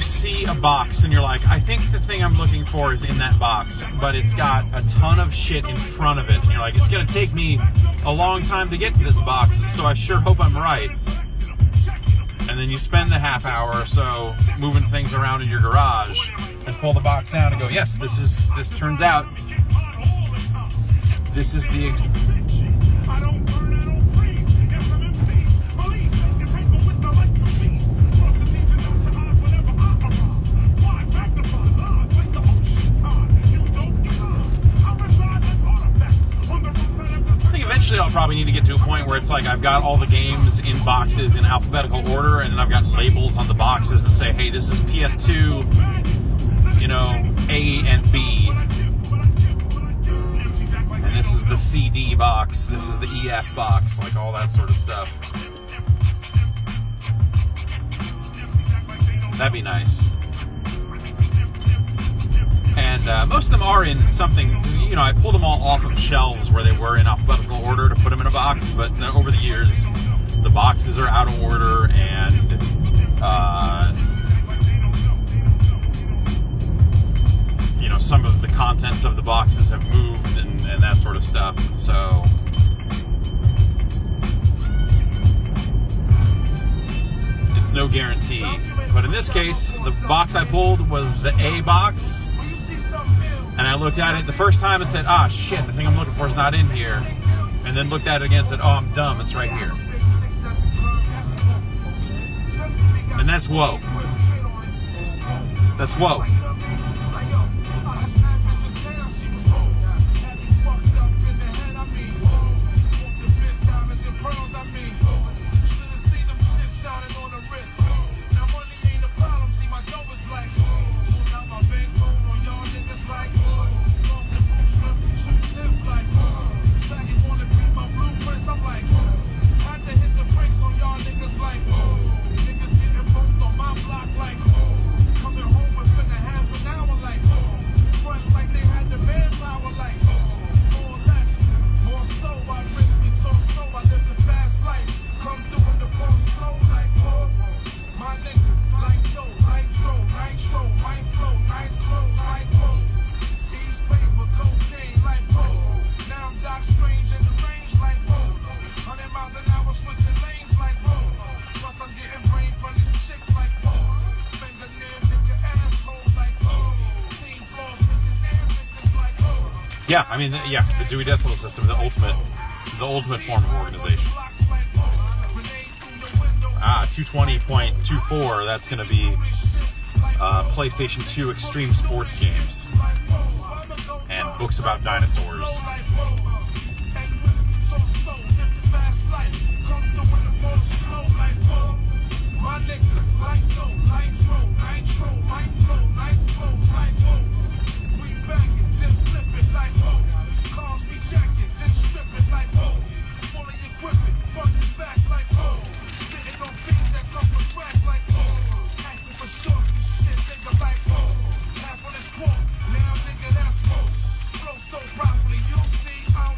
see a box and you're like, I think the thing I'm looking for is in that box, but it's got a ton of shit in front of it, and you're like, it's going to take me a long time to get to this box, so I sure hope I'm right. And then you spend the half hour or so moving things around in your garage and pull the box down and go, yes, this turns out this is the... Eventually I'll probably need to get to a point where it's like I've got all the games in boxes in alphabetical order, and then I've got labels on the boxes that say, hey, this is PS2, you know, A and B. And this is the CD box, this is the EF box, like all that sort of stuff. That'd be nice. And most of them are in something, you know, I pulled them all off of shelves where they were in alphabetical order to put them in a box, but over the years, the boxes are out of order, and you know, some of the contents of the boxes have moved and that sort of stuff, so... It's no guarantee. But in this case, the box I pulled was the A box. And I looked at it the first time and said, ah, shit, the thing I'm looking for is not in here. And then looked at it again and said, oh, I'm dumb, it's right here. And that's whoa. That's whoa. Yeah, I mean, yeah, the Dewey Decimal System, the ultimate form of organization. 220.24, that's going to be PlayStation 2 Extreme Sports games and books about dinosaurs. Now nigga, that's most. Flow so broccoli, you see, I'm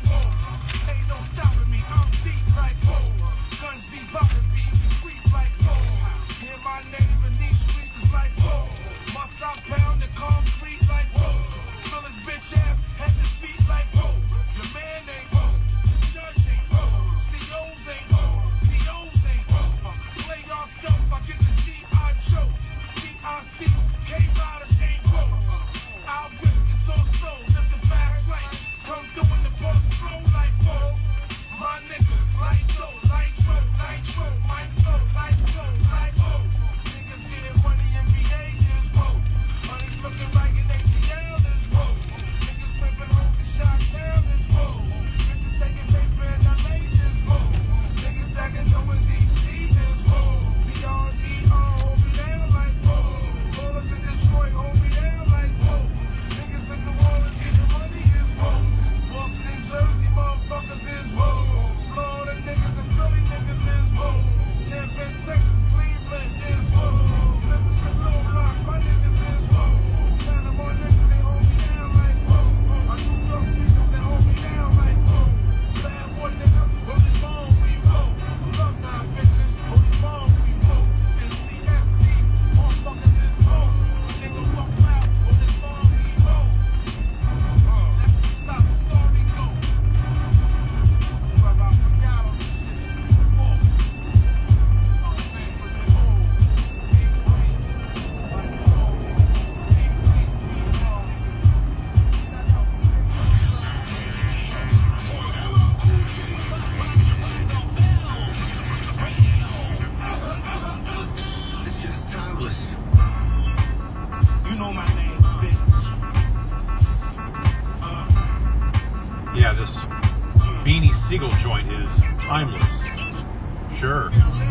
Beanie Siegel joint is timeless. Sure.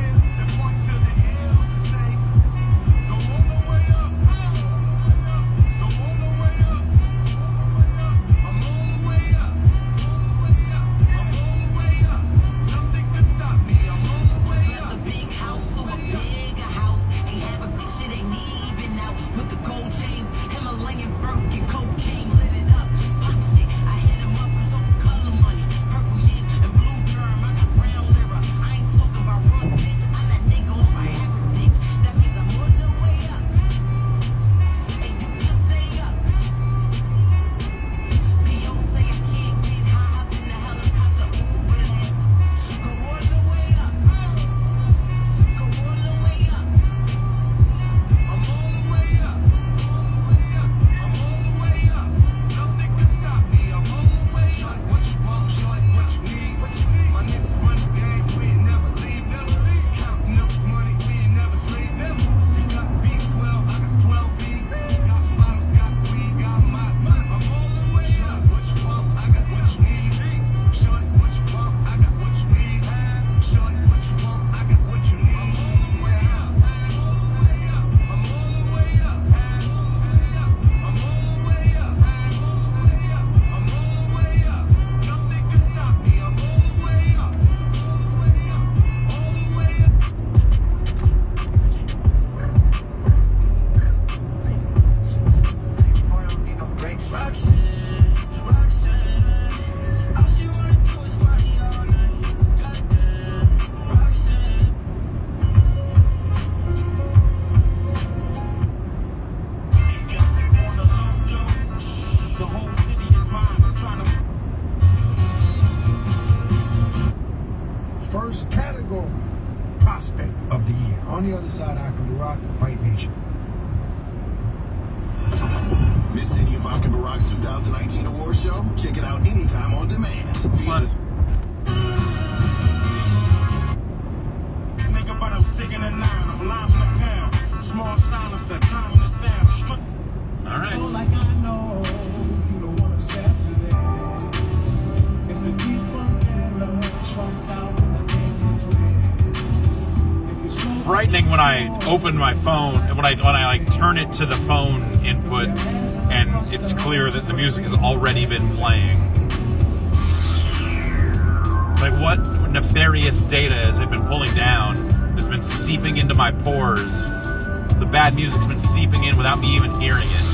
First category prospect of the year. On the other side, Ivan Barak, Fight Nation. Missed any of Ivan Barak's 2019 award show? Check it out anytime on demand. Nigga, but I'm sticking a 9. I'm launching a pound. Small silencer, common the sound. All right. Like I know you don't want to step today. It's the deep funk and love trumped out. Frightening when I open my phone and when I like turn it to the phone input and it's clear that the music has already been playing. Like, what nefarious data has it been pulling down that's been seeping into my pores? The bad music's been seeping in without me even hearing it.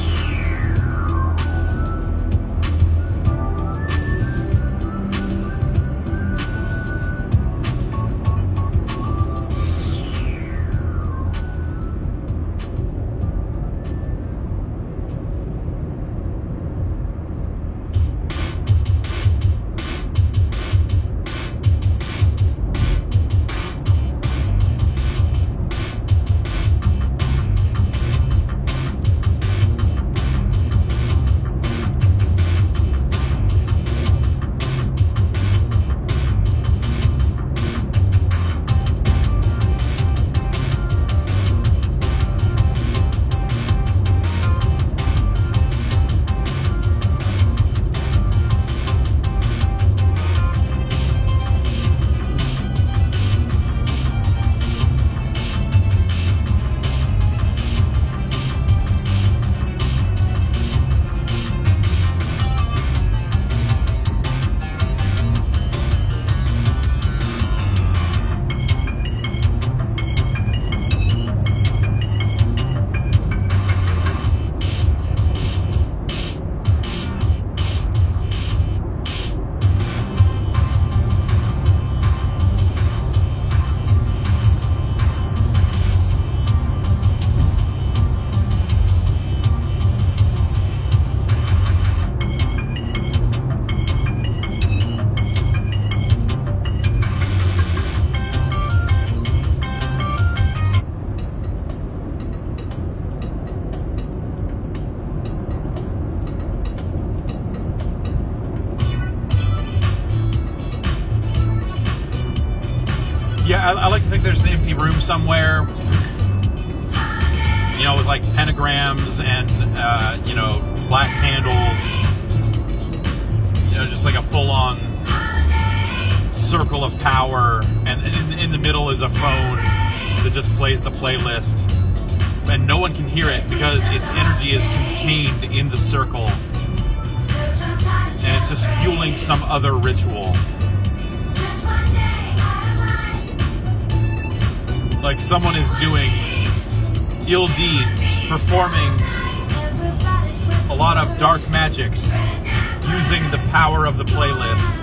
Yeah, I like to think there's an empty room somewhere, you know, with like pentagrams and, you know, black candles, you know, just like a full-on circle of power, and in the middle is a phone that just plays the playlist, and no one can hear it because its energy is contained in the circle, and it's just fueling some other ritual. Like someone is doing ill deeds, performing a lot of dark magics, using the power of the playlist.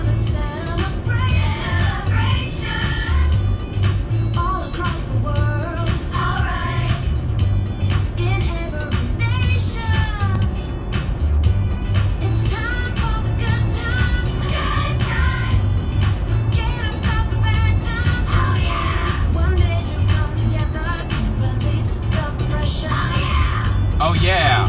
Oh yeah!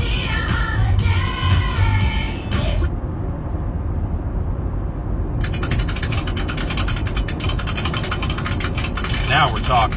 Now we're talking.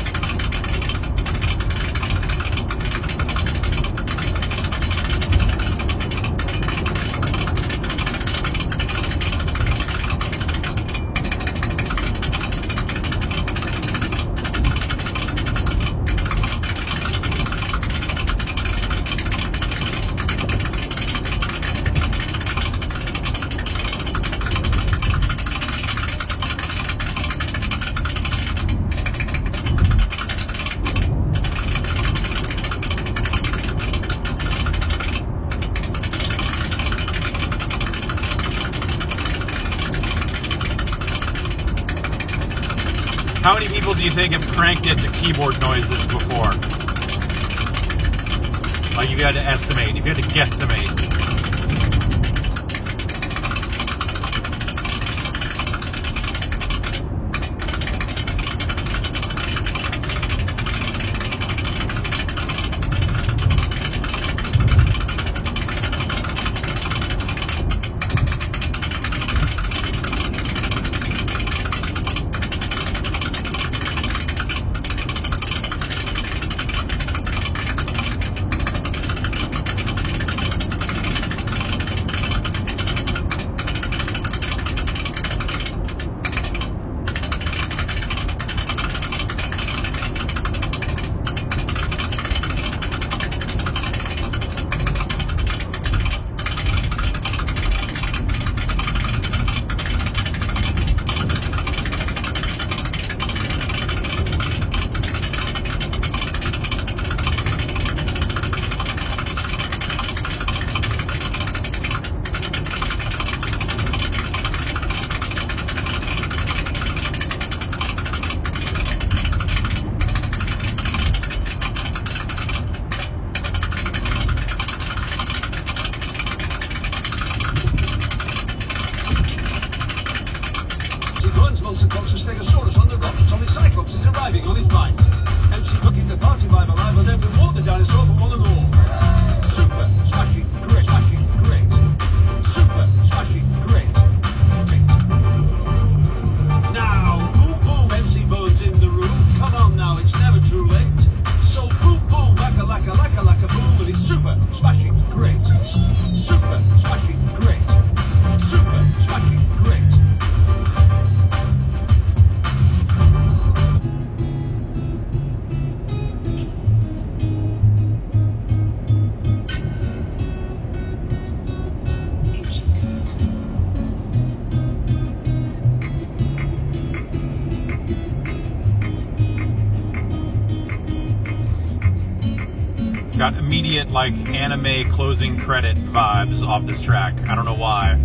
How many people do you think have cranked it to keyboard noises before? Like, if you had to estimate, if you had to guesstimate. Got immediate, like, anime closing credit vibes off this track. I don't know why.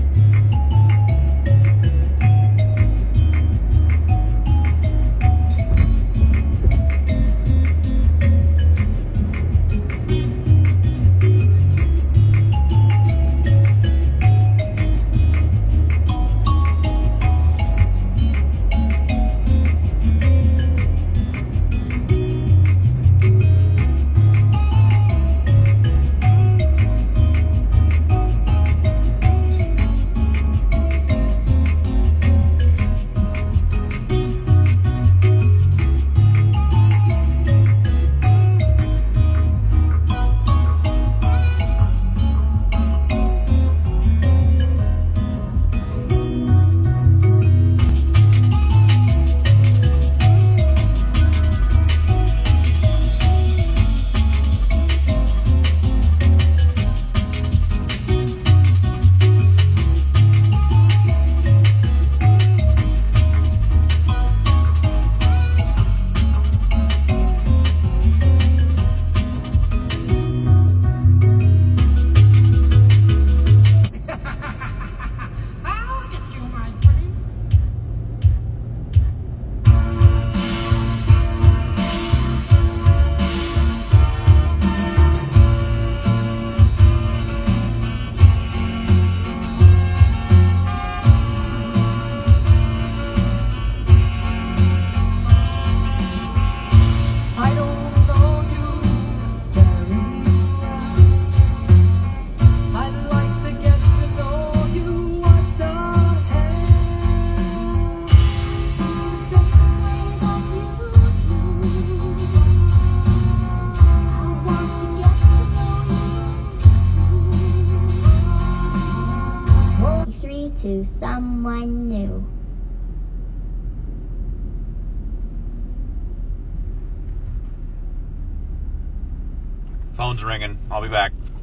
someone new. Phone's ringing. I'll be back.